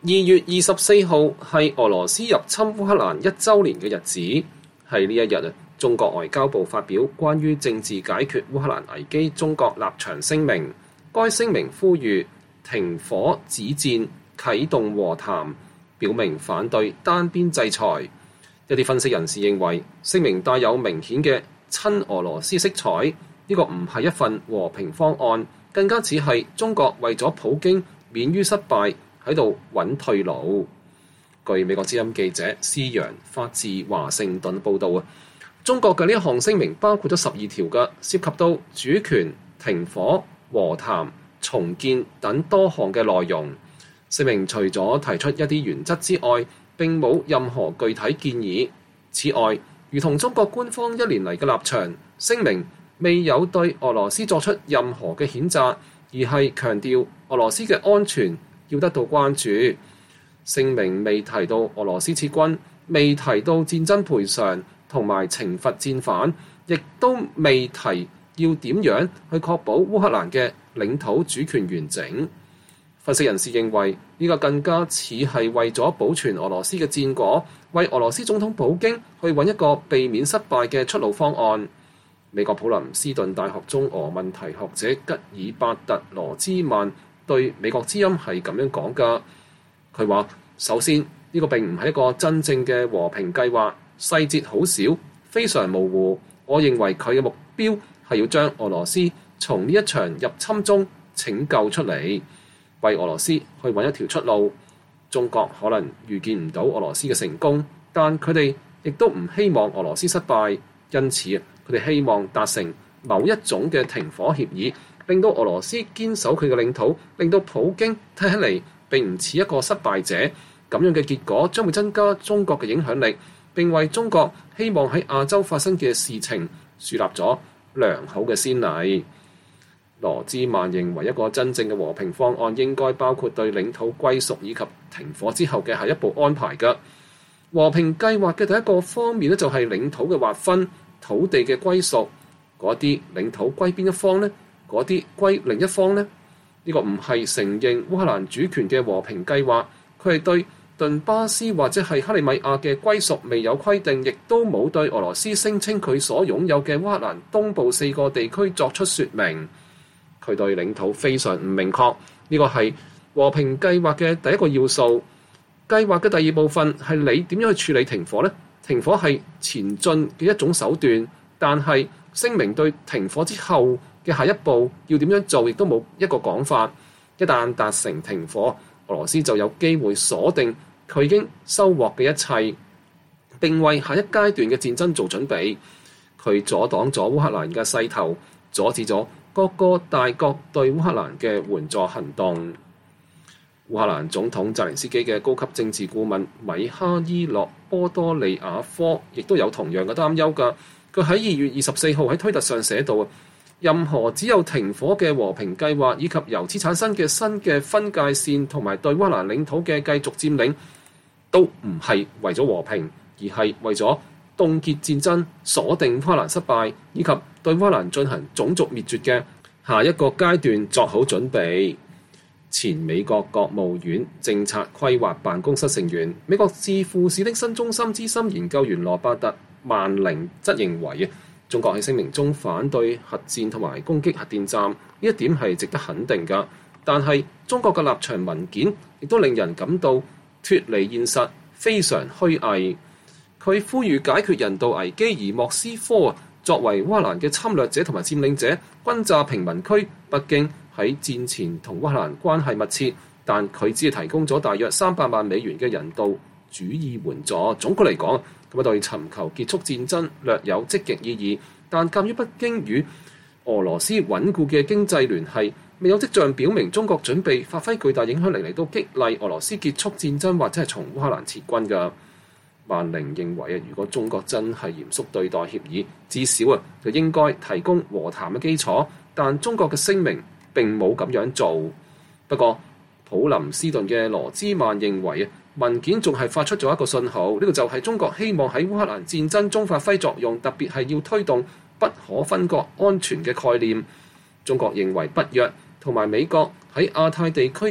2月24號係俄羅斯入侵烏克蘭1週年嘅日子，係呢一日中國外交部發表關於政治解決烏克蘭危機中國立場聲明。該聲明呼籲停火止戰、啟動和談，表明反對單邊制裁。一啲分析人士認為，聲明帶有明顯嘅親俄羅斯色彩，呢個唔係一份和平方案，更加似係中國為咗普京免於失敗喺度揾退路。據美國之音記者施洋發自華盛頓報導中國嘅呢一項聲明包括咗12條嘅，涉及到主權、停火、和談、重建等多項嘅內容。聲明除咗提出一啲原則之外，並冇任何具體建議。此外，如同中國官方1年嚟嘅立場，聲明未有對俄羅斯作出任何嘅譴責，而係強調俄羅斯嘅安全要得到關注。聲明未提到俄羅斯撤軍，未提到戰爭賠償同埋懲罰戰犯，亦都未提要點樣去確保烏克蘭嘅領土主權完整。分析人士認為，呢個更加似係為咗保存俄羅斯嘅戰果，為俄羅斯總統普京去揾一個避免失敗嘅出路方案。美國普林斯頓大學中俄問題學者吉爾伯特羅茲曼對美國之音係咁樣講㗎。佢話：首先，呢個並唔係一個真正嘅和平計劃，細節好少，非常模糊。我認為佢嘅目標係要將俄羅斯從呢一場入侵中拯救出嚟，為俄羅斯去揾一條出路。中國可能預見唔到俄羅斯嘅成功，但佢哋亦都唔希望俄羅斯失敗，因此佢哋希望達成某一種嘅停火協議，令到俄羅斯堅守佢嘅領土，令到普京睇起嚟並唔似一個失敗者。咁樣嘅結果將會增加中國嘅影響力，並為中國希望喺亞洲發生嘅事情樹立咗良好嘅先例。羅茲曼認為，一個真正嘅和平方案應該包括對領土歸屬以及停火之後嘅下一步安排嘅。和平計劃嘅第一個方面就係領土嘅劃分、土地嘅歸屬。嗰啲領土歸邊一方呢？嗰啲歸另一方呢？呢個唔係承認烏克蘭主權嘅和平計劃，佢係對頓巴斯或者係克里米亞嘅歸屬未有規定，亦都冇對俄羅斯聲稱佢所擁有嘅烏克蘭東部4個地區作出說明。佢對領土非常唔明確，呢個係和平計劃嘅第一個要素。計劃嘅第二部分係你點樣去處理停火呢？停火係前進嘅一種手段，但係聲明對停火之後嘅下一步要點樣做，亦都冇一個講法。一旦達成停火，俄羅斯就有機會鎖定佢已經收穫嘅一切，並為下一階段嘅戰爭做準備。佢阻擋咗烏克蘭嘅勢頭，阻止咗各個大國對烏克蘭嘅援助行動。烏克蘭總統澤連斯基嘅高級政治顧問米哈伊洛波多利亞科亦都有同樣嘅擔憂㗎。佢喺2月24號喺推特上寫道：任何只有停火嘅和平計劃，以及由此產生嘅新嘅分界線同埋對烏克蘭領土嘅繼續佔領，都唔係為咗和平，而係為咗凍結戰爭、鎖定烏克蘭失敗，以及對烏克蘭進行種族滅絕嘅下一個階段作好準備。前美國國務院政策規劃辦公室成員、美國智庫史丁森中心資深研究員羅伯特曼寧則認為，中國喺聲明中反對核戰同埋攻擊核電站，呢一點係值得肯定㗎。但係中國嘅立場文件亦都令人感到脫離現實，非常虛偽。佢呼籲解決人道危機，而莫斯科作為烏克蘭嘅侵略者同埋佔領者，轟炸平民區。北京喺戰前同烏克蘭關係密切，但佢只係提供咗大約300萬美元嘅人道主義援助。總括嚟講，咁對尋求結束戰爭略有積極意義，但鑑於北京與俄羅斯穩固嘅經濟聯繫，未有跡象表明中國準備發揮巨大影響力嚟到激勵俄羅斯結束戰爭或者係從烏克蘭撤軍㗎。萬寧認為如果中國真係嚴肅對待協議，至少就應該提供和談嘅基礎，但中國嘅聲明並冇咁樣做。不過普林斯頓嘅羅茲曼認為文件仲係發出咗一個信號，呢個就係中國希望喺烏克蘭戰爭中發揮作用，特別係要推動不可分割安全嘅概念。中國認為北約同埋美國喺亞太地區嘅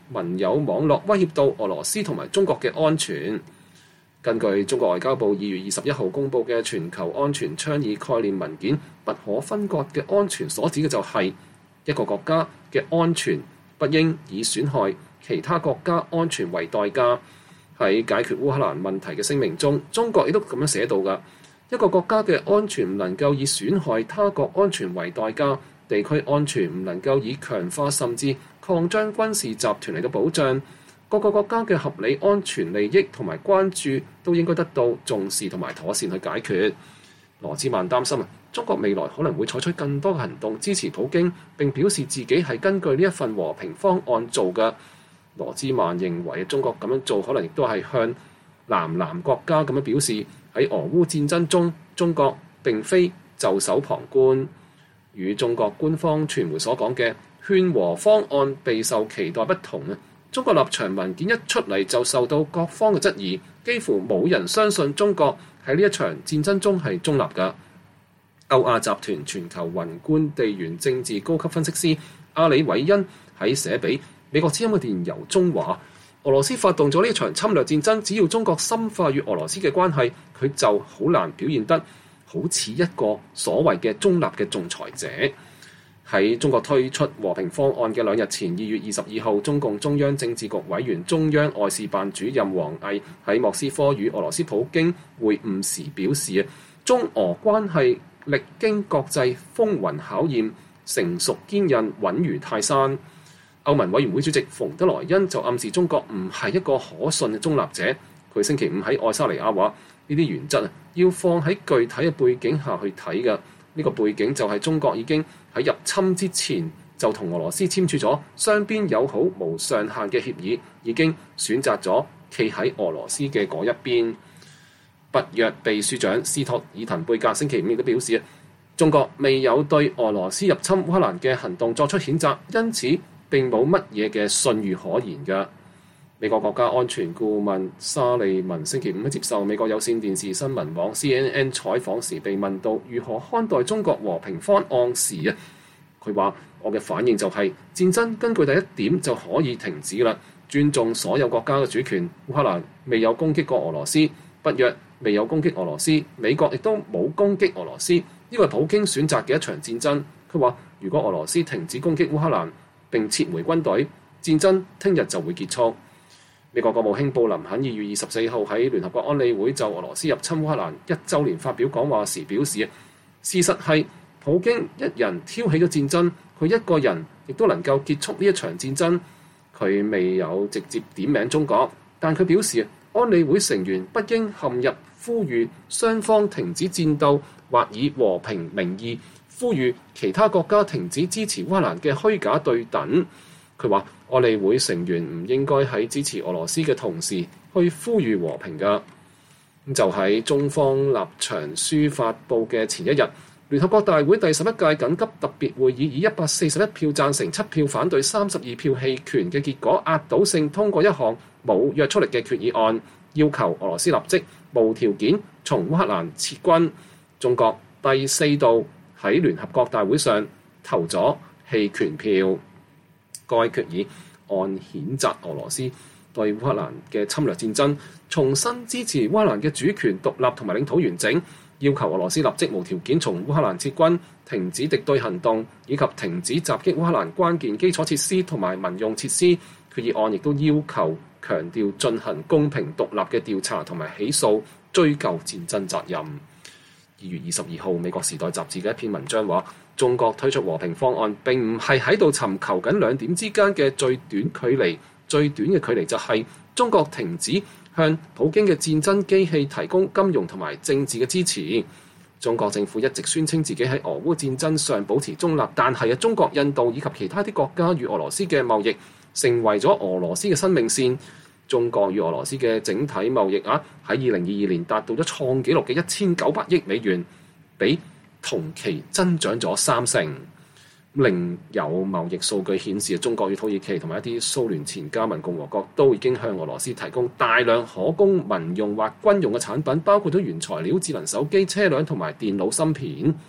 盟友網絡威脅到俄羅斯同埋中國嘅安全。根據中國外交部2月21號公佈嘅全球安全倡議概念文件，不可分割嘅安全所指嘅就係一個國家嘅安全不應以損害其他國家安全為代價。喺解決烏克蘭問題嘅聲明中，中國亦都咁樣寫到㗎。一個國家嘅安全唔能夠以損害他國安全為代價，地區安全唔能夠以強化甚至擴張軍事集團嚟到保障。各個國家嘅合理安全利益同埋關注都應該得到重視同埋妥善去解決。羅茲曼擔心中國未來可能會採取更多嘅行動支持普京，並表示自己係根據呢一份和平方案做嘅。羅茲曼認為中國咁樣做可能亦都係向南國家咁樣表示，喺俄烏戰爭中，中國並非袖手旁觀。與中國官方傳媒所講嘅勸和方案備受期待不同，中國立場文件一出嚟就受到各方嘅質疑，幾乎冇人相信中國喺呢一場戰爭中係中立㗎。歐亞集團全球宏觀地緣政治高級分析師阿里韋恩喺寫俾美國之音嘅電郵中話，俄羅斯發動咗呢場侵略戰爭，只要中國深化與俄羅斯嘅關係，佢就好難表現得好似一個所謂嘅中立嘅仲裁者。喺中國推出和平方案嘅2日前，2月22號，中共中央政治局委員、中央外事辦主任王毅喺莫斯科與俄羅斯普京會晤時表示，中俄關係歷經國際風雲考驗，成熟堅韌，穩如泰山。歐盟委員會主席馮德萊恩就暗示中國唔係一個可信嘅中立者。佢星期五喺愛沙尼亞話，呢啲原則要放喺具體嘅背景下去睇嘅。呢個背景就係中國已經喺入侵之前就同俄羅斯簽署咗雙邊友好無上限嘅協議，已經選擇咗企喺俄羅斯嘅嗰一邊。北約秘書長斯托爾滕貝格星期五亦都表示，中國未有對俄羅斯入侵烏克蘭嘅行動作出譴責，因此並冇乜嘢嘅信譽可言嘅。美國國家安全顧問沙利文星期五接受美國有線電視新聞網 CNN 採訪時，被問到如何看待中國和平方案時，佢話：我嘅反應就係戰爭根據第一點就可以停止啦，尊重所有國家嘅主權。烏克蘭未有攻擊過俄羅斯，北約未有攻擊俄羅斯，美國亦都冇攻擊俄羅斯。呢個係普京選擇嘅一場戰爭。佢話：如果俄羅斯停止攻擊烏克蘭並撤回軍隊，戰爭聽日就會結束。美國國務卿布林肯2月24號喺聯合國安理會就俄羅斯入侵烏克蘭1週年發表講話時表示，事實係普京一人挑起咗戰爭，佢一個人亦都能夠結束呢一場戰爭。佢未有直接點名中國，但佢表示安理會成員不應陷入呼籲雙方停止戰鬥或以和平名義呼籲其他國家停止支持烏克蘭嘅虛假對等。佢話安理會成員唔應該喺支持俄羅斯嘅同時去呼籲和平㗎。咁就喺中方立場書發布嘅前一日，聯合國大會第11屆緊急特別會議以141票贊成、7票反對、32票棄權嘅結果，壓倒性通過一項冇約束力嘅決議案，要求俄羅斯立即無條件從烏克蘭撤軍。中國第4度喺聯合國大會上投咗棄權票。該決議案譴責俄羅斯對烏克蘭嘅侵略戰爭，重新支持烏克蘭嘅主權獨立同埋領土完整，要求俄羅斯立即無條件從烏克蘭撤軍，停止敵對行動，以及停止襲擊烏克蘭關鍵基礎設施同埋民用設施。決議案亦都要求強調進行公平獨立嘅調查同埋起訴，追究戰爭責任。2月22號，美國時代雜誌嘅一篇文章話，中國推出和平方案並唔係喺度尋求緊兩點之間嘅最短距離，最短嘅距離就係中國停止向普京嘅戰爭機器提供金融同埋政治嘅支持。中國政府一直宣稱自己喺俄烏戰爭上保持中立，但係中國、印度以及其他啲國家與俄羅斯嘅貿易成為咗俄羅斯嘅生命線。中國與俄羅斯嘅整體貿易額喺2022年達到咗創紀錄嘅1900億美元，比同期增長咗30%。另有貿易數據顯示，中國與土耳其同埋一啲蘇聯前加盟共和國都已經向俄羅斯提供大量可供民用或軍用嘅產品，包括咗原材料、智能手機、車輛同埋電腦芯片。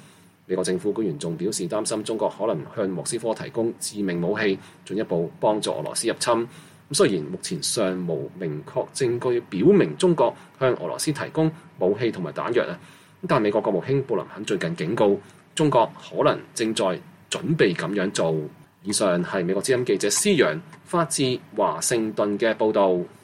美國政府官員仲表示擔心中國可能向莫斯科提供致命武器，進一步幫助俄羅斯入侵。雖然目前尚無明確證據表明中國向俄羅斯提供武器同埋彈藥，但美國國務卿布林肯最近警告，中國可能正在準備咁樣做。以上係美國之音記者施揚發自華盛頓嘅報導。